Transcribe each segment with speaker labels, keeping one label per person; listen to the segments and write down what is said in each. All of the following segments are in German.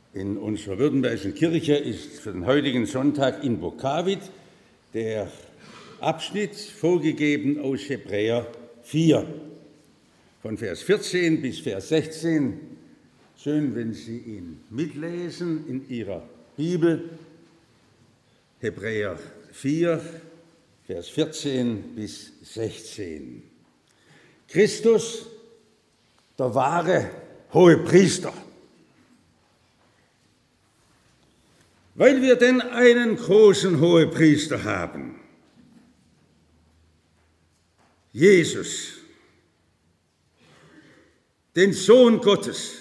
Speaker 1: In unserer württembergischen Kirche ist für den heutigen Sonntag in Vokavit der Abschnitt vorgegeben aus Hebräer 4, von Vers 14 bis Vers 16. Schön, wenn Sie ihn mitlesen in Ihrer Bibel. Hebräer 4, Vers 14 bis 16. Christus, der wahre Hohepriester. Weil wir denn einen großen Hohepriester haben, Jesus, den Sohn Gottes,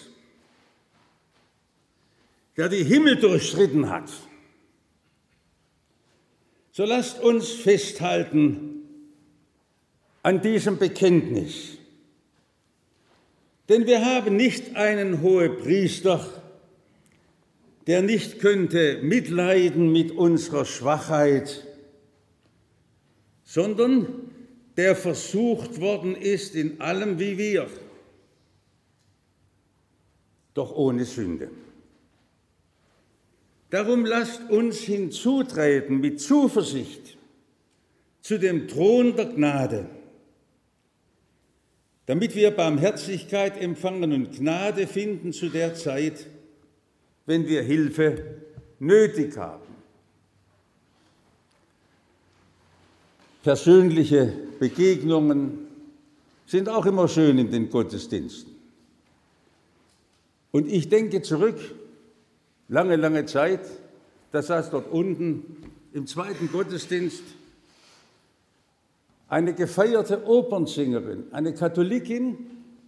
Speaker 1: der die Himmel durchschritten hat, so lasst uns festhalten an diesem Bekenntnis. Denn wir haben nicht einen Hohepriester, der nicht könnte mitleiden mit unserer Schwachheit, sondern der versucht worden ist in allem wie wir, doch ohne Sünde. Darum lasst uns hinzutreten mit Zuversicht zu dem Thron der Gnade, damit wir Barmherzigkeit empfangen und Gnade finden zu der Zeit, wenn wir Hilfe nötig haben. Persönliche Begegnungen sind auch immer schön in den Gottesdiensten. Und ich denke zurück, lange Zeit, da saß dort unten im zweiten Gottesdienst eine gefeierte Opernsängerin, eine Katholikin.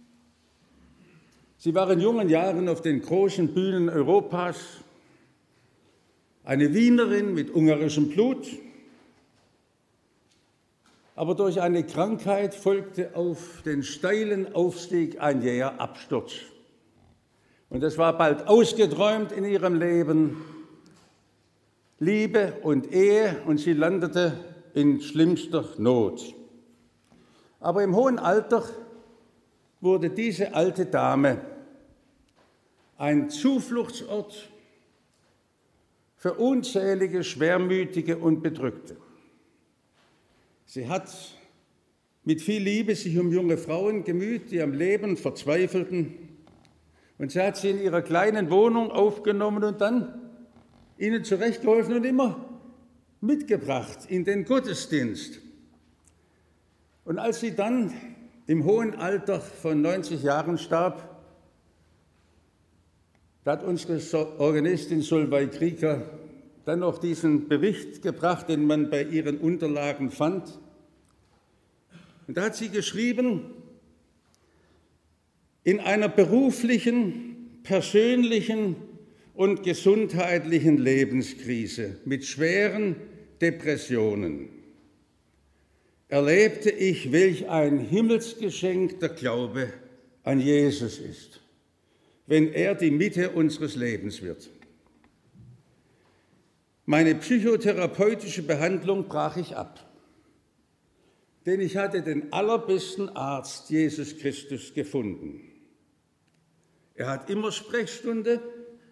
Speaker 1: Sie war in jungen Jahren auf den großen Bühnen Europas, eine Wienerin mit ungarischem Blut, aber durch eine Krankheit folgte auf den steilen Aufstieg ein jäher Absturz. Und es war bald ausgeträumt in ihrem Leben, Liebe und Ehe, und sie landete in schlimmster Not. Aber im hohen Alter wurde diese alte Dame ein Zufluchtsort für unzählige Schwermütige und Bedrückte. Sie hat mit viel Liebe sich um junge Frauen gemüht, die am Leben verzweifelten, und sie hat sie in ihrer kleinen Wohnung aufgenommen und dann ihnen zurechtgeholfen und immer mitgebracht in den Gottesdienst. Und als sie dann im hohen Alter von 90 Jahren starb, da hat unsere Organistin Solveig Krieger dann noch diesen Bericht gebracht, den man bei ihren Unterlagen fand. Und da hat sie geschrieben: In einer beruflichen, persönlichen und gesundheitlichen Lebenskrise mit schweren Depressionen erlebte ich, welch ein Himmelsgeschenk der Glaube an Jesus ist, wenn er die Mitte unseres Lebens wird. Meine psychotherapeutische Behandlung brach ich ab, denn ich hatte den allerbesten Arzt, Jesus Christus, gefunden. Er hat immer Sprechstunde.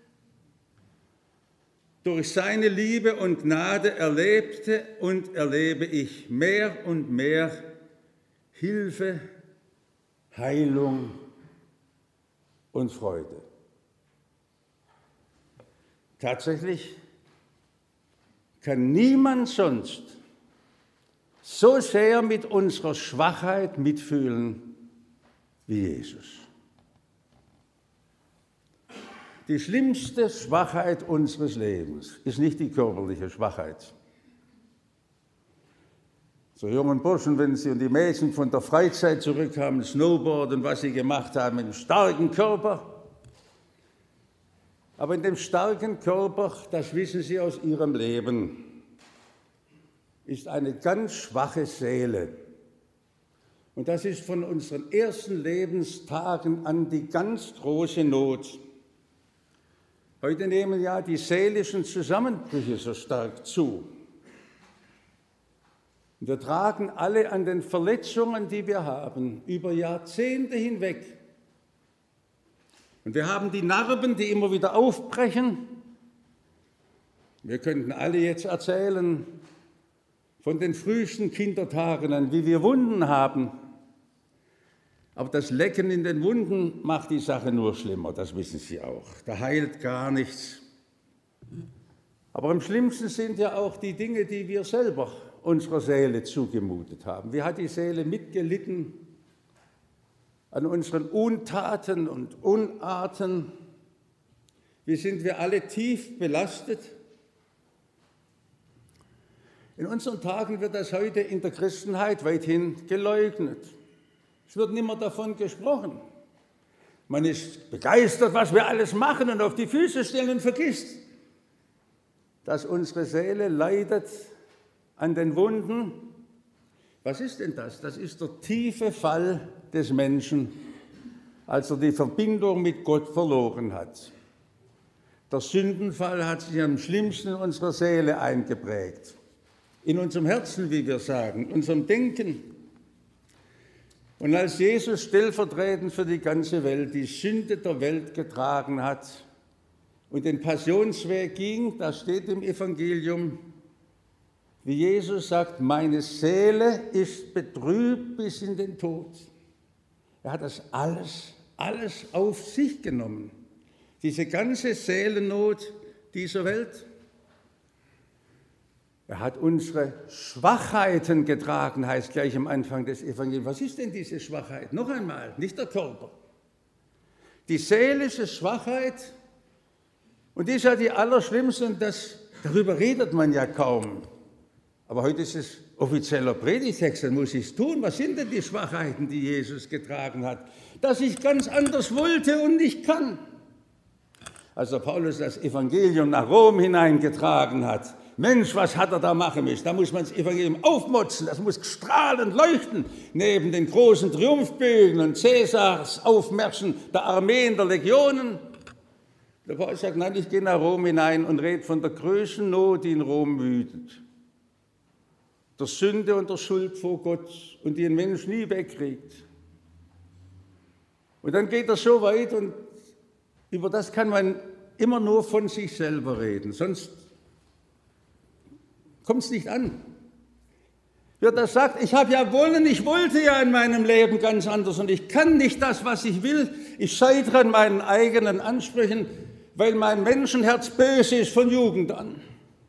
Speaker 1: Durch seine Liebe und Gnade erlebte und erlebe ich mehr und mehr Hilfe, Heilung und Freude. Tatsächlich kann niemand sonst so sehr mit unserer Schwachheit mitfühlen wie Jesus. Die schlimmste Schwachheit unseres Lebens ist nicht die körperliche Schwachheit. So jungen Burschen, wenn sie und die Mädchen von der Freizeit zurückkamen, Snowboard und was sie gemacht haben, einen starken Körper. Aber in dem starken Körper, das wissen Sie aus Ihrem Leben, ist eine ganz schwache Seele. Und das ist von unseren ersten Lebenstagen an die ganz große Not. Heute nehmen ja die seelischen Zusammenbrüche so stark zu. Wir tragen alle an den Verletzungen, die wir haben, über Jahrzehnte hinweg. Und wir haben die Narben, die immer wieder aufbrechen. Wir könnten alle jetzt erzählen von den frühesten Kindertagen an, wie wir Wunden haben. Aber das Lecken in den Wunden macht die Sache nur schlimmer, das wissen Sie auch. Da heilt gar nichts. Aber am schlimmsten sind ja auch die Dinge, die wir selber unserer Seele zugemutet haben. Wie hat die Seele mitgelitten an unseren Untaten und Unarten? Wie sind wir alle tief belastet? In unseren Tagen wird das heute in der Christenheit weithin geleugnet. Es wird nicht mehr davon gesprochen. Man ist begeistert, was wir alles machen und auf die Füße stellen und vergisst, dass unsere Seele leidet an den Wunden. Was ist denn das? Das ist der tiefe Fall des Menschen, als er die Verbindung mit Gott verloren hat. Der Sündenfall hat sich am schlimmsten in unserer Seele eingeprägt. In unserem Herzen, wie wir sagen, in unserem Denken. Und als Jesus stellvertretend für die ganze Welt die Sünde der Welt getragen hat und den Passionsweg ging, das steht im Evangelium, wie Jesus sagt, meine Seele ist betrübt bis in den Tod. Er hat das alles auf sich genommen, diese ganze Seelennot dieser Welt. Er hat unsere Schwachheiten getragen, heißt gleich am Anfang des Evangeliums. Was ist denn diese Schwachheit? Noch einmal, nicht der Körper. Die seelische Schwachheit, und die ist ja die allerschlimmste, und darüber redet man ja kaum. Aber heute ist es offizieller Predigtext, dann muss ich es tun. Was sind denn die Schwachheiten, die Jesus getragen hat? Dass ich ganz anders wollte und nicht kann. Als der Paulus das Evangelium nach Rom hineingetragen hat, Mensch, was hat er da machen müssen? Da muss man das Evangelium aufmotzen, das muss strahlend leuchten, neben den großen Triumphbögen und Cäsars Aufmärschen der Armeen, der Legionen. Der Paulus sagt, nein, ich gehe nach Rom hinein und rede von der größten Not, die in Rom wütet. Der Sünde und der Schuld vor Gott und die ein Mensch nie wegkriegt. Und dann geht er so weit und über das kann man immer nur von sich selber reden, sonst kommt es nicht an. Wer das sagt, ich habe ja wollen, ich wollte ja in meinem Leben ganz anders und ich kann nicht das, was ich will. Ich scheitere an meinen eigenen Ansprüchen, weil mein Menschenherz böse ist von Jugend an.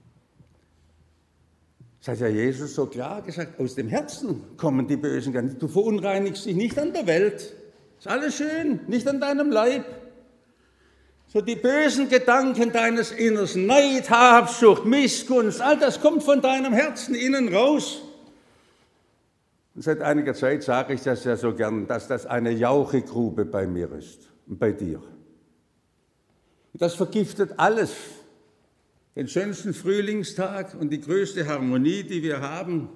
Speaker 1: Das hat ja Jesus so klar gesagt, aus dem Herzen kommen die bösen Gedanken. Du verunreinigst dich nicht an der Welt, ist alles schön, nicht an deinem Leib. So die bösen Gedanken deines Innersten, Neid, Habsucht, Missgunst, all das kommt von deinem Herzen innen raus. Und seit einiger Zeit sage ich das ja so gern, dass das eine Jauchegrube bei mir ist und bei dir. Das vergiftet alles. Den schönsten Frühlingstag und die größte Harmonie, die wir haben.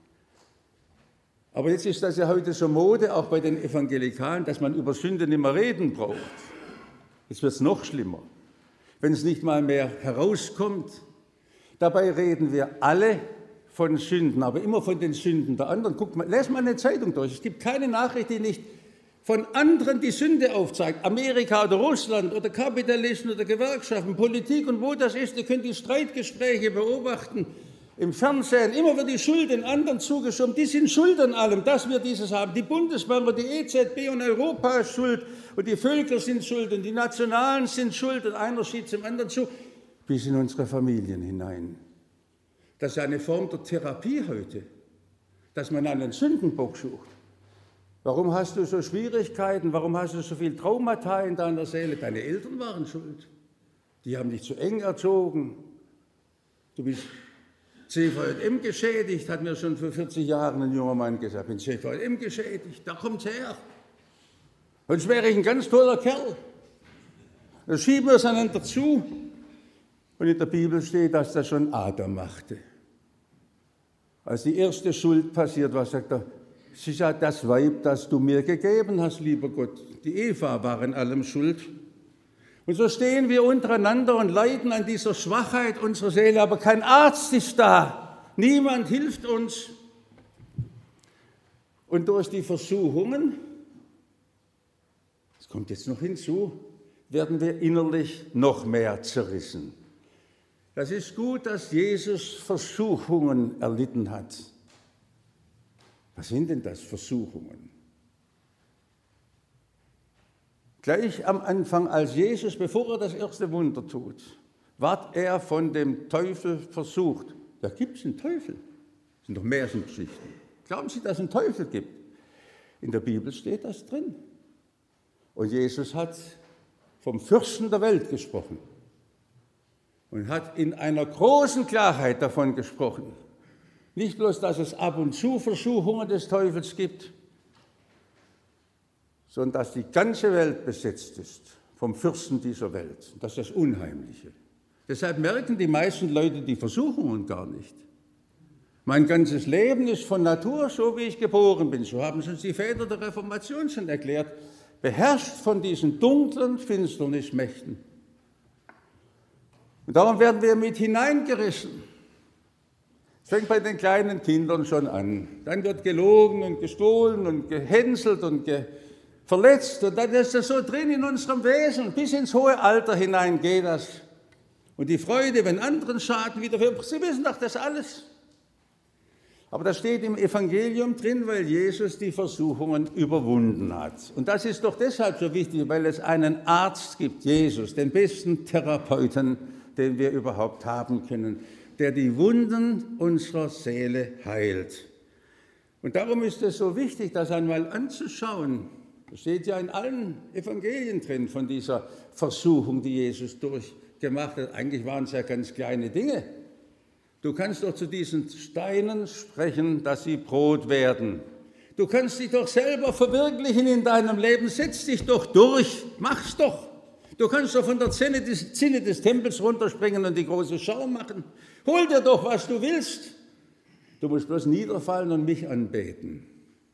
Speaker 1: Aber jetzt ist das ja heute so Mode, auch bei den Evangelikalen, dass man über Sünde nicht mehr reden braucht. Jetzt wird es noch schlimmer, wenn es nicht mal mehr herauskommt. Dabei reden wir alle von Sünden, aber immer von den Sünden der anderen. Guck mal, lest mal eine Zeitung durch. Es gibt keine Nachricht, die nicht von anderen die Sünde aufzeigt. Amerika oder Russland oder Kapitalisten oder Gewerkschaften, Politik und wo das ist. Ihr könnt die Streitgespräche beobachten im Fernsehen. Immer wird die Schuld den anderen zugeschoben. Die sind schuld an allem, dass wir dieses haben. Die Bundesbank und die EZB und Europa ist schuld und die Völker sind schuld und die Nationalen sind schuld und einer schiebt dem anderen zu. Bis in unsere Familien hinein. Das ist eine Form der Therapie heute, dass man einen Sündenbock sucht. Warum hast du so Schwierigkeiten? Warum hast du so viel Traumata in deiner Seele? Deine Eltern waren schuld. Die haben dich zu eng erzogen. Du bist CVJM geschädigt, hat mir schon vor 40 Jahren ein junger Mann gesagt. Ich bin CVJM geschädigt, da kommt's her. Sonst wäre ich ein ganz toller Kerl. Da schieben wir es einander zu. Und in der Bibel steht, dass das schon Adam machte. Als die erste Schuld passiert war, sagt er, es ist ja das Weib, das du mir gegeben hast, lieber Gott. Die Eva war in allem schuld. Und so stehen wir untereinander und leiden an dieser Schwachheit unserer Seele, aber kein Arzt ist da. Niemand hilft uns. Und durch die Versuchungen, das kommt jetzt noch hinzu, werden wir innerlich noch mehr zerrissen. Das ist gut, dass Jesus Versuchungen erlitten hat. Was sind denn das, Versuchungen? Gleich am Anfang, als Jesus, bevor er das erste Wunder tut, wird er von dem Teufel versucht. Da gibt es einen Teufel. Das sind doch Märchengeschichten. Glauben Sie, dass es einen Teufel gibt? In der Bibel steht das drin. Und Jesus hat vom Fürsten der Welt gesprochen und hat in einer großen Klarheit davon gesprochen. Nicht bloß, dass es ab und zu Versuchungen des Teufels gibt, sondern dass die ganze Welt besetzt ist vom Fürsten dieser Welt. Das ist das Unheimliche. Deshalb merken die meisten Leute die Versuchungen gar nicht. Mein ganzes Leben ist von Natur so, wie ich geboren bin. So haben es uns die Väter der Reformation schon erklärt. Beherrscht von diesen dunklen Finsternismächten. Und darum werden wir mit hineingerissen. Es fängt bei den kleinen Kindern schon an. Dann wird gelogen und gestohlen und gehänselt und verletzt. Und dann ist das so drin in unserem Wesen. Bis ins hohe Alter hinein geht das. Und die Freude, wenn anderen Schaden widerfährt. Sie wissen doch das alles. Aber das steht im Evangelium drin, weil Jesus die Versuchungen überwunden hat. Und das ist doch deshalb so wichtig, weil es einen Arzt gibt, Jesus, den besten Therapeuten, den wir überhaupt haben können, der die Wunden unserer Seele heilt. Und darum ist es so wichtig, das einmal anzuschauen. Das steht ja in allen Evangelien drin von dieser Versuchung, die Jesus durchgemacht hat. Eigentlich waren es ja ganz kleine Dinge. Du kannst doch zu diesen Steinen sprechen, dass sie Brot werden. Du kannst dich doch selber verwirklichen in deinem Leben. Setz dich doch durch, mach's doch. Du kannst doch von der Zinne des Tempels runterspringen und die große Schau machen. Hol dir doch, was du willst. Du musst bloß niederfallen und mich anbeten.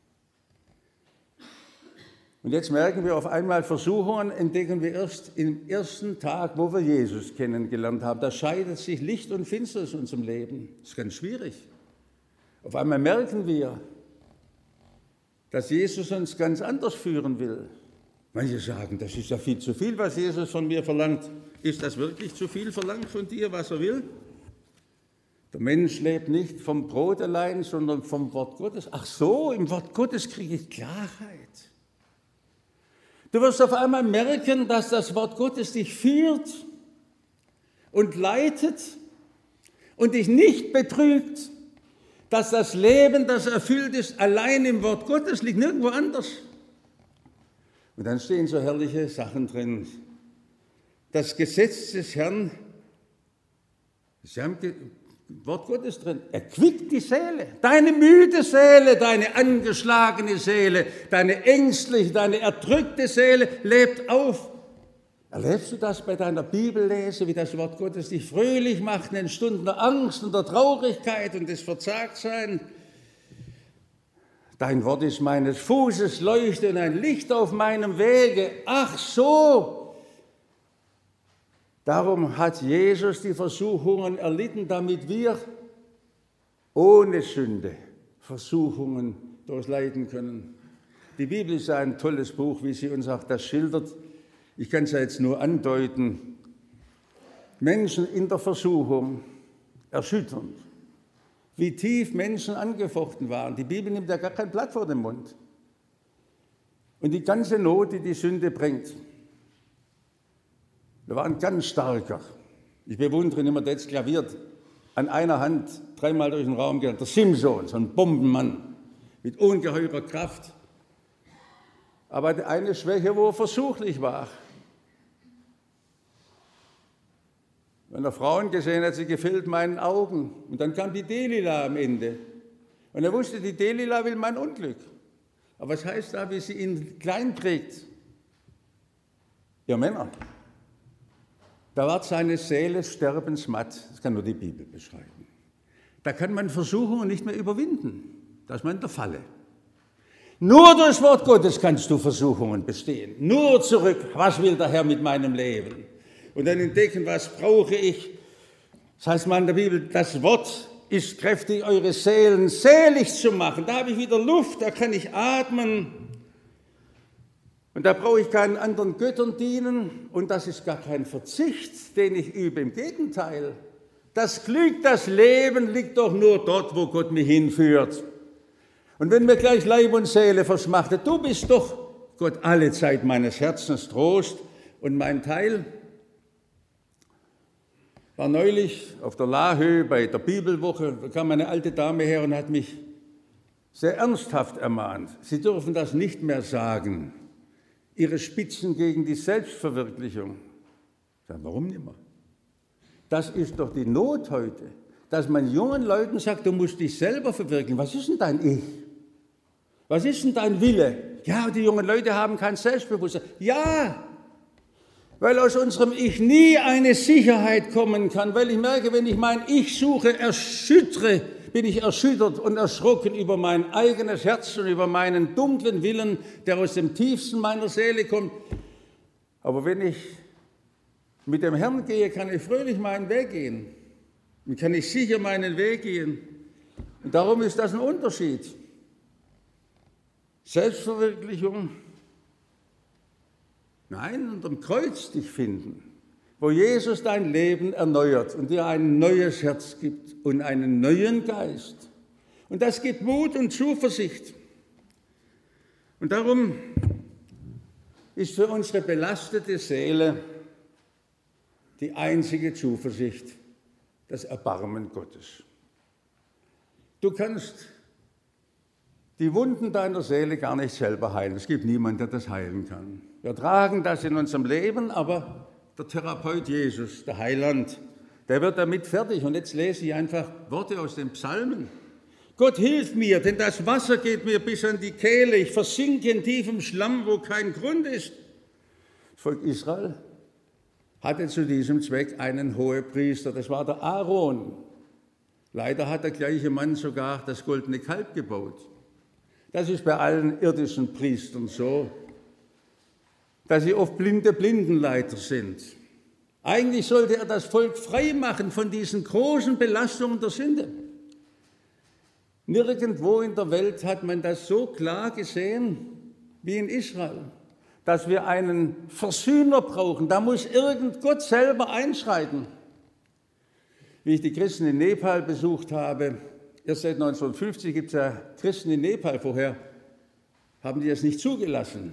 Speaker 1: Und jetzt merken wir auf einmal, Versuchungen entdecken wir erst im ersten Tag, wo wir Jesus kennengelernt haben. Da scheidet sich Licht und Finsternis in unserem Leben. Das ist ganz schwierig. Auf einmal merken wir, dass Jesus uns ganz anders führen will. Manche sagen, das ist ja viel zu viel, was Jesus von mir verlangt. Ist das wirklich zu viel verlangt von dir, was er will? Der Mensch lebt nicht vom Brot allein, sondern vom Wort Gottes. Ach so, im Wort Gottes kriege ich Klarheit. Du wirst auf einmal merken, dass das Wort Gottes dich führt und leitet und dich nicht betrügt, dass das Leben, das erfüllt ist, allein im Wort Gottes liegt, nirgendwo anders. Und dann stehen so herrliche Sachen drin. Das Gesetz des Herrn, Sie haben Wort Gottes drin, erquickt die Seele, deine müde Seele, deine angeschlagene Seele, deine ängstliche, deine erdrückte Seele lebt auf. Erlebst du das bei deiner Bibellese, wie das Wort Gottes dich fröhlich macht in den Stunden der Angst und der Traurigkeit und des Verzagtseins? Dein Wort ist meines Fußes Leuchte und ein Licht auf meinem Wege. Ach so! Darum hat Jesus die Versuchungen erlitten, damit wir ohne Sünde Versuchungen durchleiden können. Die Bibel ist ein tolles Buch, wie sie uns auch das schildert. Ich kann es ja jetzt nur andeuten. Menschen in der Versuchung, erschütternd, wie tief Menschen angefochten waren. Die Bibel nimmt ja gar kein Blatt vor den Mund. Und die ganze Not, die die Sünde bringt. Da war ein ganz starker, ich bewundere ihn immer, der jetzt klaviert, an einer Hand dreimal durch den Raum gerannt, der Simson, so ein Bombenmann mit ungeheurer Kraft. Aber eine Schwäche, wo er versuchlich war. Wenn er Frauen gesehen hat, sie gefällt meinen Augen. Und dann kam die Delila am Ende. Und er wusste, die Delila will mein Unglück. Aber was heißt da, wie sie ihn klein kriegt? Ihr Männer. Da wird seine Seele sterbensmatt. Das kann nur die Bibel beschreiben. Da kann man Versuchungen nicht mehr überwinden. Da ist man in der Falle. Nur durchs Wort Gottes kannst du Versuchungen bestehen. Nur zurück, was will der Herr mit meinem Leben? Und dann entdecken, was brauche ich? Das heißt mal in der Bibel, das Wort ist kräftig, eure Seelen selig zu machen. Da habe ich wieder Luft, da kann ich atmen. Und da brauche ich keinen anderen Göttern dienen und das ist gar kein Verzicht, den ich übe. Im Gegenteil, das Glück, das Leben liegt doch nur dort, wo Gott mich hinführt. Und wenn mir gleich Leib und Seele verschmachtet, du bist doch Gott alle Zeit meines Herzens Trost und mein Teil. War neulich auf der Lahöhe bei der Bibelwoche, da kam eine alte Dame her und hat mich sehr ernsthaft ermahnt. Sie dürfen das nicht mehr sagen. Ihre Spitzen gegen die Selbstverwirklichung. Ich sage, warum nicht mehr? Das ist doch die Not heute, dass man jungen Leuten sagt, du musst dich selber verwirklichen. Was ist denn dein Ich? Was ist denn dein Wille? Ja, die jungen Leute haben kein Selbstbewusstsein. Ja, weil aus unserem Ich nie eine Sicherheit kommen kann, weil ich merke, wenn ich mein Ich suche, bin ich erschüttert und erschrocken über mein eigenes Herz und über meinen dunklen Willen, der aus dem Tiefsten meiner Seele kommt. Aber wenn ich mit dem Herrn gehe, kann ich fröhlich meinen Weg gehen. Und kann ich sicher meinen Weg gehen. Und darum ist das ein Unterschied. Selbstverwirklichung, nein, unterm Kreuz dich finden, wo Jesus dein Leben erneuert und dir ein neues Herz gibt und einen neuen Geist. Und das gibt Mut und Zuversicht. Und darum ist für unsere belastete Seele die einzige Zuversicht das Erbarmen Gottes. Du kannst die Wunden deiner Seele gar nicht selber heilen. Es gibt niemanden, der das heilen kann. Wir tragen das in unserem Leben, aber der Therapeut Jesus, der Heiland, der wird damit fertig. Und jetzt lese ich einfach Worte aus den Psalmen. Gott hilf mir, denn das Wasser geht mir bis an die Kehle. Ich versinke in tiefem Schlamm, wo kein Grund ist. Das Volk Israel hatte zu diesem Zweck einen Hohepriester, das war der Aaron. Leider hat der gleiche Mann sogar das goldene Kalb gebaut. Das ist bei allen irdischen Priestern so, dass sie oft blinde Blindenleiter sind. Eigentlich sollte er das Volk frei machen von diesen großen Belastungen der Sünde. Nirgendwo in der Welt hat man das so klar gesehen wie in Israel, dass wir einen Versöhner brauchen. Da muss irgend Gott selber einschreiten. Wie ich die Christen in Nepal besucht habe, erst seit 1950 gibt es ja Christen in Nepal, vorher haben die das nicht zugelassen.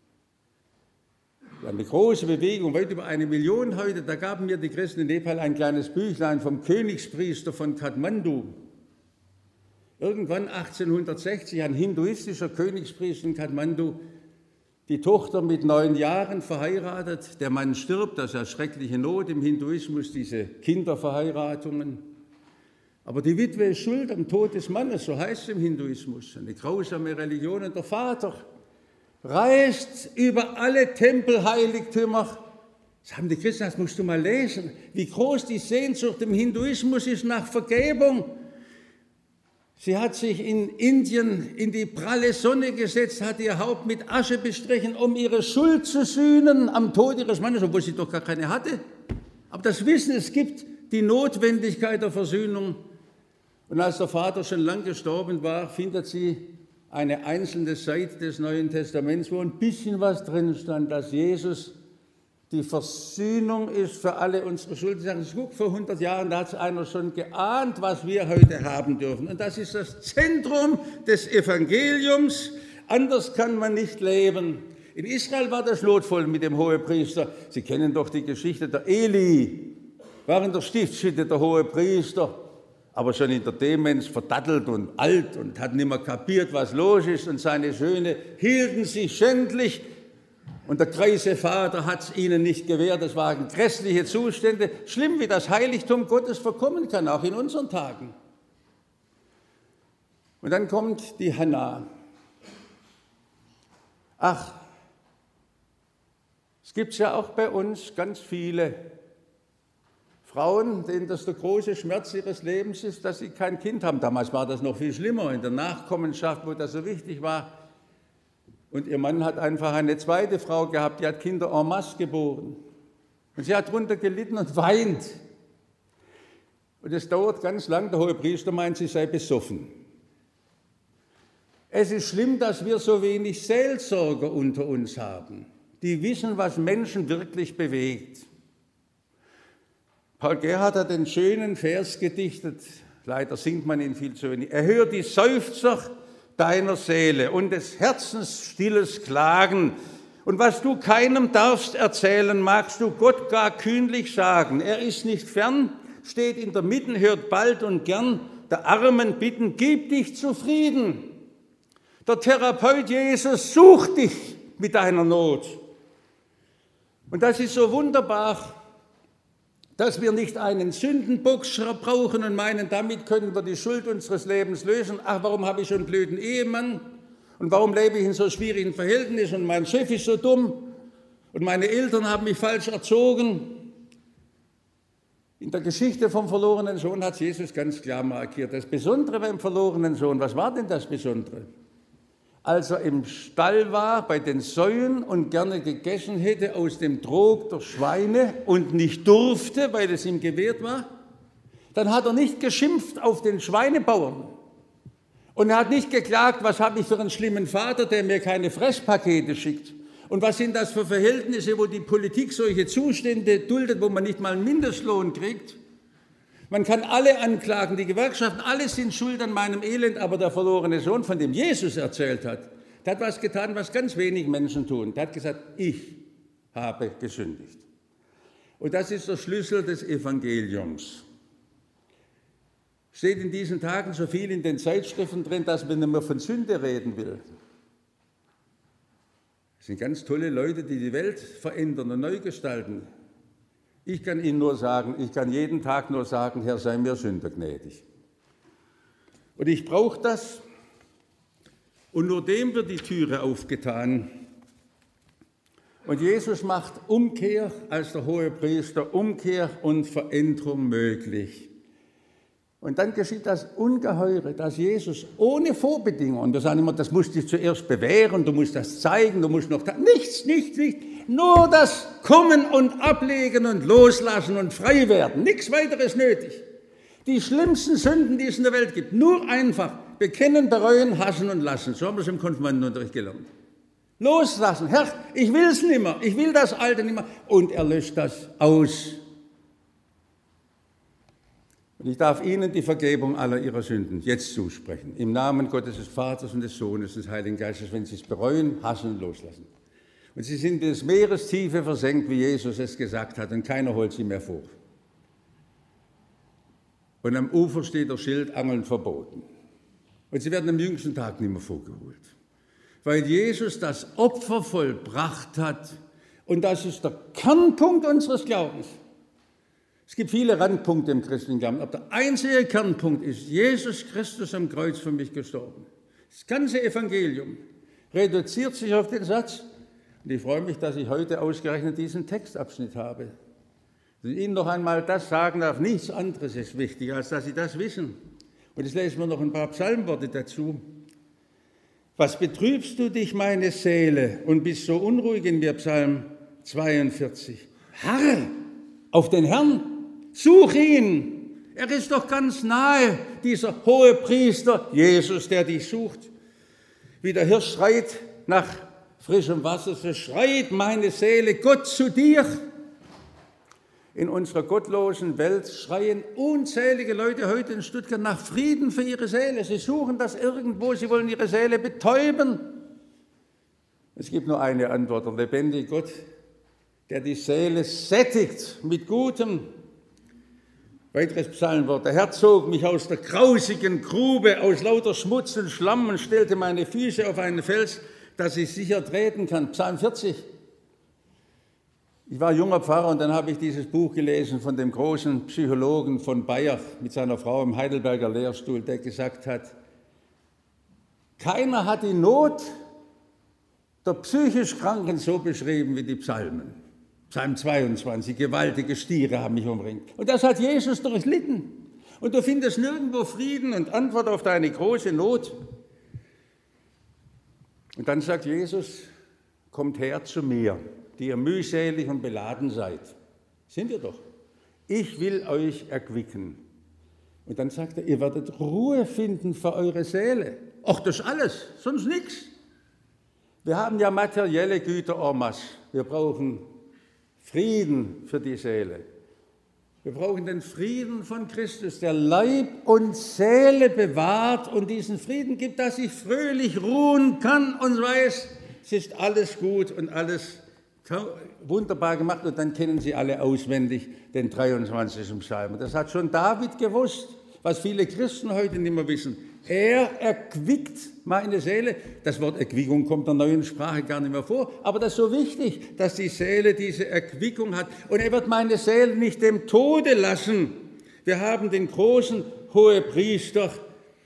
Speaker 1: Eine große Bewegung, weit über 1 Million heute, da gaben mir die Christen in Nepal ein kleines Büchlein vom Königspriester von Kathmandu. Irgendwann 1860 ein hinduistischer Königspriester in Kathmandu, die Tochter mit 9 Jahren verheiratet, der Mann stirbt, das ist ja schreckliche Not im Hinduismus, diese Kinderverheiratungen. Aber die Witwe ist schuld am Tod des Mannes, so heißt es im Hinduismus, eine grausame Religion. Und der Vater reist über alle Tempelheiligtümer. Das haben die Christen, das musst du mal lesen, wie groß die Sehnsucht im Hinduismus ist nach Vergebung. Sie hat sich in Indien in die pralle Sonne gesetzt, hat ihr Haupt mit Asche bestrichen, um ihre Schuld zu sühnen am Tod ihres Mannes, obwohl sie doch gar keine hatte. Aber das Wissen, es gibt die Notwendigkeit der Versöhnung. Und als der Vater schon lang gestorben war, findet sie eine einzelne Seite des Neuen Testaments, wo ein bisschen was drin stand, dass Jesus die Versöhnung ist für alle unsere Schuld. Sie sagen, guck, vor 100 Jahren, da hat es einer schon geahnt, was wir heute haben dürfen. Und das ist das Zentrum des Evangeliums. Anders kann man nicht leben. In Israel war das lotvoll mit dem Hohepriester. Sie kennen doch die Geschichte, der Eli war in der Stiftshütte der Hohepriester, aber schon in der Demenz verdattelt und alt und hat nicht mehr kapiert, was los ist. Und seine Söhne hielten sich schändlich. Und der greise Vater hat es ihnen nicht gewährt. Das waren grässliche Zustände. Schlimm, wie das Heiligtum Gottes verkommen kann, auch in unseren Tagen. Und dann kommt die Hannah. Ach, es gibt ja auch bei uns ganz viele Frauen, denen das der große Schmerz ihres Lebens ist, dass sie kein Kind haben. Damals war das noch viel schlimmer, in der Nachkommenschaft, wo das so wichtig war. Und ihr Mann hat einfach eine zweite Frau gehabt, die hat Kinder en masse geboren. Und sie hat darunter gelitten und weint. Und es dauert ganz lang, der Hohepriester meint, sie sei besoffen. Es ist schlimm, dass wir so wenig Seelsorger unter uns haben, die wissen, was Menschen wirklich bewegt. Paul Gerhardt hat einen schönen Vers gedichtet, leider singt man ihn viel zu wenig. Er hört die Seufzer deiner Seele und des Herzens stilles Klagen. Und was du keinem darfst erzählen, magst du Gott gar kühnlich sagen. Er ist nicht fern, steht in der Mitte, hört bald und gern der Armen bitten, gib dich zufrieden. Der Therapeut Jesus sucht dich mit deiner Not. Und das ist so wunderbar, dass wir nicht einen Sündenbock brauchen und meinen, damit können wir die Schuld unseres Lebens lösen. Ach, warum habe ich so einen blöden Ehemann? Und warum lebe ich in so schwierigen Verhältnissen? Und mein Chef ist so dumm. Und meine Eltern haben mich falsch erzogen. In der Geschichte vom verlorenen Sohn hat Jesus ganz klar markiert. Das Besondere beim verlorenen Sohn, was war denn das Besondere? Als er im Stall war, bei den Säuen und gerne gegessen hätte aus dem Trog der Schweine und nicht durfte, weil es ihm gewährt war, dann hat er nicht geschimpft auf den Schweinebauern. Und er hat nicht geklagt, was habe ich für einen schlimmen Vater, der mir keine Fresspakete schickt. Und was sind das für Verhältnisse, wo die Politik solche Zustände duldet, wo man nicht mal einen Mindestlohn kriegt. Man kann alle anklagen, die Gewerkschaften, alle sind schuld an meinem Elend, aber der verlorene Sohn, von dem Jesus erzählt hat, der hat was getan, was ganz wenig Menschen tun. Der hat gesagt, ich habe gesündigt. Und das ist der Schlüssel des Evangeliums. Steht in diesen Tagen so viel in den Zeitschriften drin, dass man nicht mehr von Sünde reden will. Das sind ganz tolle Leute, die die Welt verändern und neu gestalten. Ich kann Ihnen nur sagen, ich kann jeden Tag nur sagen, Herr, sei mir Sünder gnädig. Und ich brauche das. Und nur dem wird die Türe aufgetan. Und Jesus macht Umkehr als der Hohepriester, Umkehr und Veränderung möglich. Und dann geschieht das Ungeheure, dass Jesus ohne Vorbedingungen, wir sagen immer, das musst du zuerst bewähren, du musst das zeigen, du musst noch, nichts, nur das Kommen und Ablegen und Loslassen und frei werden, nichts weiteres nötig. Die schlimmsten Sünden, die es in der Welt gibt, nur einfach bekennen, bereuen, hassen und lassen, so haben wir es im Konfirmandenunterricht gelernt. Loslassen, Herr, ich will es nicht mehr, ich will das Alte nicht mehr und er löscht das aus. Und ich darf Ihnen die Vergebung aller Ihrer Sünden jetzt zusprechen. Im Namen Gottes des Vaters und des Sohnes und des Heiligen Geistes, wenn Sie es bereuen, hassen und loslassen. Und Sie sind in des Meeres Tiefe versenkt, wie Jesus es gesagt hat, und keiner holt Sie mehr vor. Und am Ufer steht der Schild, Angeln verboten. Und Sie werden am jüngsten Tag nicht mehr vorgeholt. Weil Jesus das Opfer vollbracht hat. Und das ist der Kernpunkt unseres Glaubens. Es gibt viele Randpunkte im christlichen Glauben, aber der einzige Kernpunkt ist, Jesus Christus am Kreuz für mich gestorben. Das ganze Evangelium reduziert sich auf den Satz, und ich freue mich, dass ich heute ausgerechnet diesen Textabschnitt habe. Dass ich Ihnen noch einmal das sagen darf, nichts anderes ist wichtiger, als dass Sie das wissen. Und jetzt lesen wir noch ein paar Psalmworte dazu. Was betrübst du dich, meine Seele, und bist so unruhig in mir, Psalm 42. Harre auf den Herrn. Such ihn, er ist doch ganz nahe, dieser hohe Priester, Jesus, der dich sucht. Wie der Hirsch schreit nach frischem Wasser, so schreit meine Seele Gott zu dir. In unserer gottlosen Welt schreien unzählige Leute heute in Stuttgart nach Frieden für ihre Seele. Sie suchen das irgendwo, sie wollen ihre Seele betäuben. Es gibt nur eine Antwort, der lebendige Gott, der die Seele sättigt mit Gutem. Weiteres Psalmwort. Der Herr zog mich aus der grausigen Grube, aus lauter Schmutz und Schlamm und stellte meine Füße auf einen Fels, dass ich sicher treten kann. Psalm 40. Ich war junger Pfarrer und dann habe ich dieses Buch gelesen von dem großen Psychologen von Bayer mit seiner Frau im Heidelberger Lehrstuhl, der gesagt hat, keiner hat die Not der psychisch Kranken so beschrieben wie die Psalmen. Psalm 22, gewaltige Stiere haben mich umringt. Und das hat Jesus durchlitten. Und du findest nirgendwo Frieden und Antwort auf deine große Not. Und dann sagt Jesus, kommt her zu mir, die ihr mühselig und beladen seid. Sind ihr doch. Ich will euch erquicken. Und dann sagt er, ihr werdet Ruhe finden für eure Seele. Ach, das ist alles, sonst nichts. Wir haben ja materielle Güter en masse. Wir brauchen Frieden für die Seele. Wir brauchen den Frieden von Christus, der Leib und Seele bewahrt und diesen Frieden gibt, dass ich fröhlich ruhen kann und weiß, es ist alles gut und alles wunderbar gemacht. Und dann kennen Sie alle auswendig den 23. Psalm. Das hat schon David gewusst, was viele Christen heute nicht mehr wissen. Er erquickt meine Seele. Das Wort Erquickung kommt in der neuen Sprache gar nicht mehr vor, aber das ist so wichtig, dass die Seele diese Erquickung hat. Und er wird meine Seele nicht dem Tode lassen. Wir haben den großen Hohepriester,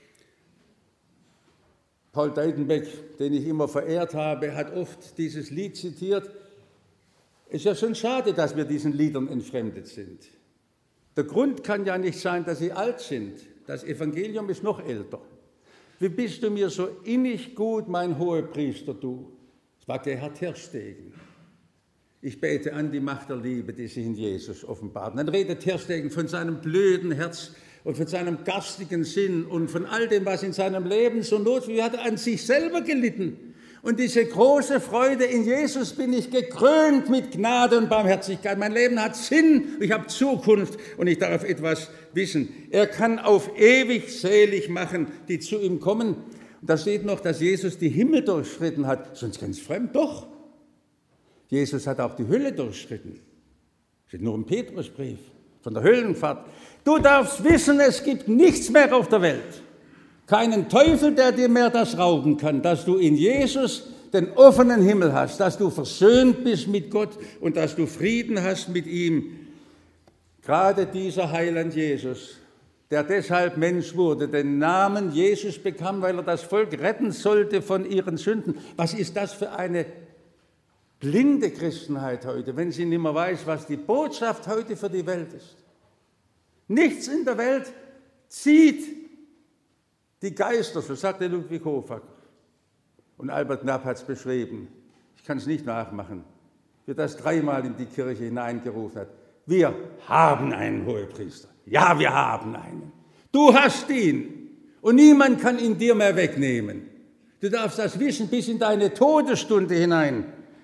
Speaker 1: Paul Deitenbeck, den ich immer verehrt habe, hat oft dieses Lied zitiert. Es ist ja schon schade, dass wir diesen Liedern entfremdet sind. Der Grund kann ja nicht sein, dass sie alt sind. Das Evangelium ist noch älter. Wie bist du mir so innig gut, mein Hohepriester, du? Das war Gerhard Terstegen. Ich bete an die Macht der Liebe, die sich in Jesus offenbart. Und dann redet Terstegen von seinem blöden Herz und von seinem garstigen Sinn und von all dem, was in seinem Leben so notwendig hat, an sich selber gelitten. Und diese große Freude in Jesus bin ich gekrönt mit Gnade und Barmherzigkeit. Mein Leben hat Sinn, ich habe Zukunft und ich darf etwas wissen. Er kann auf ewig selig machen, die zu ihm kommen. Und da steht noch, dass Jesus die Himmel durchschritten hat. Sonst ganz fremd, doch. Jesus hat auch die Hölle durchschritten. Steht nur im Petrusbrief von der Höllenfahrt. Du darfst wissen, es gibt nichts mehr auf der Welt. Keinen Teufel, der dir mehr das rauben kann, dass du in Jesus den offenen Himmel hast, dass du versöhnt bist mit Gott und dass du Frieden hast mit ihm. Gerade dieser Heiland Jesus, der deshalb Mensch wurde, den Namen Jesus bekam, weil er das Volk retten sollte von ihren Sünden. Was ist das für eine blinde Christenheit heute, wenn sie nicht mehr weiß, was die Botschaft heute für die Welt ist? Nichts in der Welt zieht die Geister, so sagte Ludwig Hofacker. Und Albert Knapp hat es beschrieben. Ich kann es nicht nachmachen, wie er das dreimal in die Kirche hineingerufen hat. Wir haben einen Hohepriester. Ja, wir haben einen. Du hast ihn. Und niemand kann ihn dir mehr wegnehmen. Du darfst das wissen bis in deine Todesstunde hinein.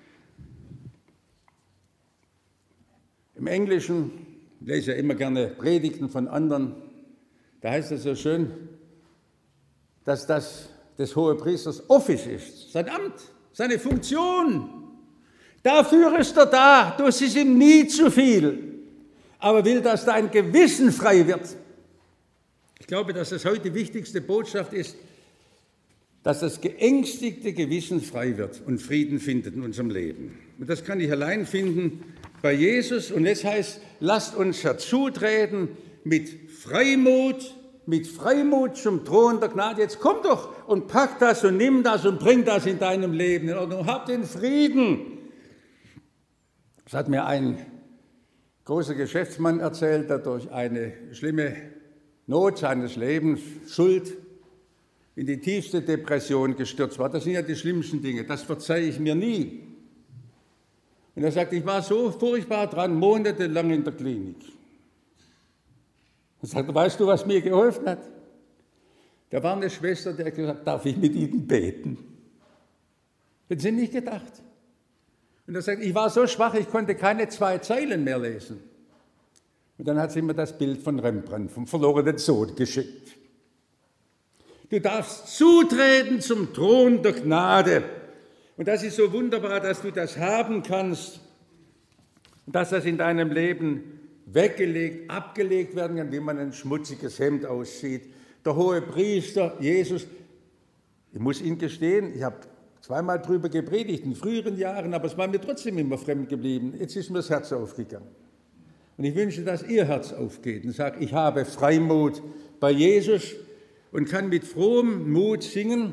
Speaker 1: Im Englischen, ich lese ja immer gerne Predigten von anderen, da heißt es so schön, dass das des Hohepriesters Office ist, sein Amt, seine Funktion. Dafür ist er da, das ist ihm nie zu viel, aber will, dass dein Gewissen frei wird. Ich glaube, dass das heute die wichtigste Botschaft ist, dass das geängstigte Gewissen frei wird und Frieden findet in unserem Leben. Und das kann ich allein finden bei Jesus. Und jetzt heißt, lasst uns herzutreten mit Freimut zum Thron der Gnade. Jetzt komm doch und pack das und nimm das und bring das in deinem Leben in Ordnung. Hab den Frieden. Das hat mir ein großer Geschäftsmann erzählt, der durch eine schlimme Not seines Lebens, Schuld, in die tiefste Depression gestürzt war. Das sind ja die schlimmsten Dinge, das verzeihe ich mir nie. Und er sagt, ich war so furchtbar dran, monatelang in der Klinik. Er sagt, weißt du, was mir geholfen hat? Da war eine Schwester, die hat gesagt, darf ich mit Ihnen beten? Hätten Sie nicht gedacht. Und er sagt, ich war so schwach, ich konnte keine 2 Zeilen mehr lesen. Und dann hat sie mir das Bild von Rembrandt, vom verlorenen Sohn, geschickt. Du darfst zutreten zum Thron der Gnade. Und das ist so wunderbar, dass du das haben kannst und dass das in deinem Leben weggelegt, abgelegt werden kann, wie man ein schmutziges Hemd aussieht. Der Hohepriester, Jesus, ich muss Ihnen gestehen, ich habe zweimal drüber gepredigt in früheren Jahren, aber es war mir trotzdem immer fremd geblieben. Jetzt ist mir das Herz aufgegangen. Und ich wünsche, dass Ihr Herz aufgeht und sagt, ich habe Freimut bei Jesus und kann mit frohem Mut singen.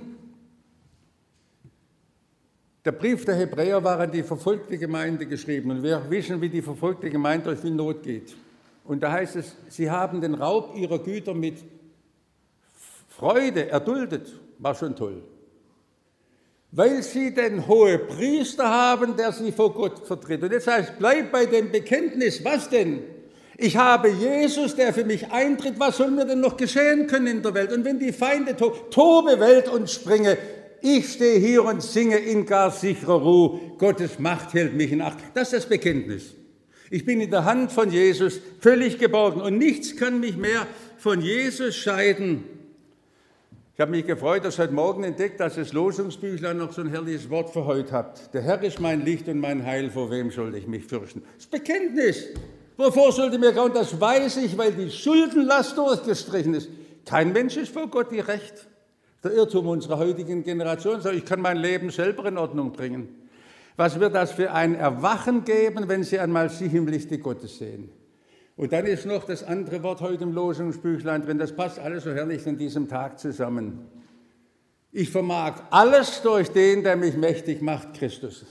Speaker 1: Der Brief der Hebräer war an die verfolgte Gemeinde geschrieben und wir wissen, wie die verfolgte Gemeinde durch viel Not geht. Und da heißt es, sie haben den Raub ihrer Güter mit Freude erduldet, war schon toll. Weil sie den Hohepriester haben, der sie vor Gott vertritt. Und jetzt heißt, bleib bei dem Bekenntnis, was denn? Ich habe Jesus, der für mich eintritt. Was soll mir denn noch geschehen können in der Welt? Und wenn die Feinde tobe Welt und springe, ich stehe hier und singe in gar sicherer Ruhe. Gottes Macht hält mich in Acht. Das ist das Bekenntnis. Ich bin in der Hand von Jesus völlig geborgen und nichts kann mich mehr von Jesus scheiden. Ich habe mich gefreut, dass heute Morgen entdeckt, dass das Losungsbüchlein noch so ein herrliches Wort für heute hat. Der Herr ist mein Licht und mein Heil, vor wem sollte ich mich fürchten? Das Bekenntnis. Wovor sollte mir grauen? Das weiß ich, weil die Schuldenlast durchgestrichen ist. Kein Mensch ist vor Gott gerecht. Der Irrtum unserer heutigen Generation. Ich kann mein Leben selber in Ordnung bringen. Was wird das für ein Erwachen geben, wenn Sie einmal sich im Lichte Gottes sehen? Und dann ist noch das andere Wort heute im Losungsbüchlein drin. Das passt alles so herrlich an diesem Tag zusammen. Ich vermag alles durch den, der mich mächtig macht, Christus.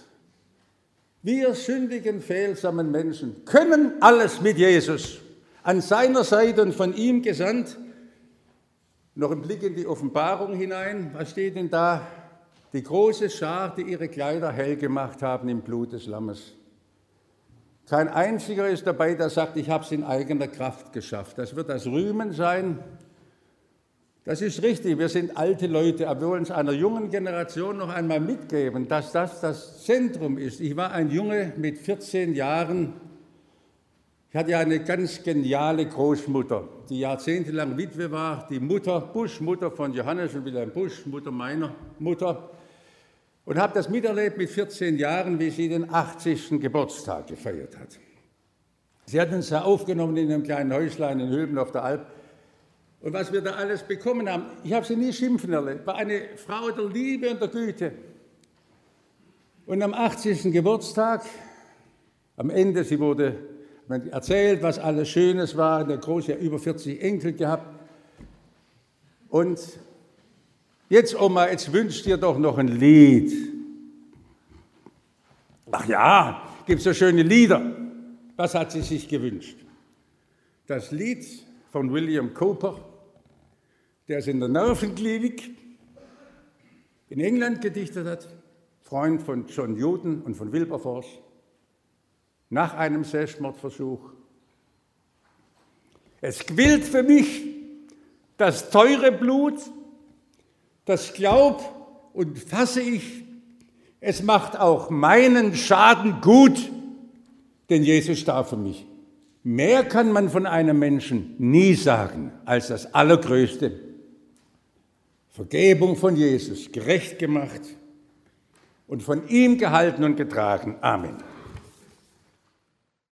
Speaker 1: Wir sündigen, fehlsamen Menschen können alles mit Jesus. An seiner Seite und von ihm gesandt. Noch ein Blick in die Offenbarung hinein. Was steht denn da? Die große Schar, die ihre Kleider hell gemacht haben im Blut des Lammes. Kein einziger ist dabei, der sagt, ich habe es in eigener Kraft geschafft. Das wird das Rühmen sein. Das ist richtig, wir sind alte Leute, aber wir wollen es einer jungen Generation noch einmal mitgeben, dass das Zentrum ist. Ich war ein Junge mit 14 Jahren. Ich hatte ja eine ganz geniale Großmutter, die jahrzehntelang Witwe war, die Mutter Busch, Mutter von Johannes und Wilhelm Busch, Mutter meiner Mutter. Und habe das miterlebt mit 14 Jahren, wie sie den 80. Geburtstag gefeiert hat. Sie hat uns ja aufgenommen in einem kleinen Häuslein in Hülben auf der Alp. Und was wir da alles bekommen haben, ich habe sie nie schimpfen erlebt, war eine Frau der Liebe und der Güte. Und am 80. Geburtstag, am Ende, sie wurde erzählt, was alles Schönes war, der Große hat über 40 Enkel gehabt. Und jetzt, Oma, jetzt wünscht dir doch noch ein Lied. Ach ja, gibt so schöne Lieder. Was hat sie sich gewünscht? Das Lied von William Cowper, der es in der Nervenklinik in England gedichtet hat, Freund von John Newton und von Wilberforce, nach einem Selbstmordversuch. Es quillt für mich das teure Blut, das glaub und fasse ich, es macht auch meinen Schaden gut, denn Jesus starb für mich. Mehr kann man von einem Menschen nie sagen als das Allergrößte. Vergebung von Jesus, gerecht gemacht und von ihm gehalten und getragen. Amen.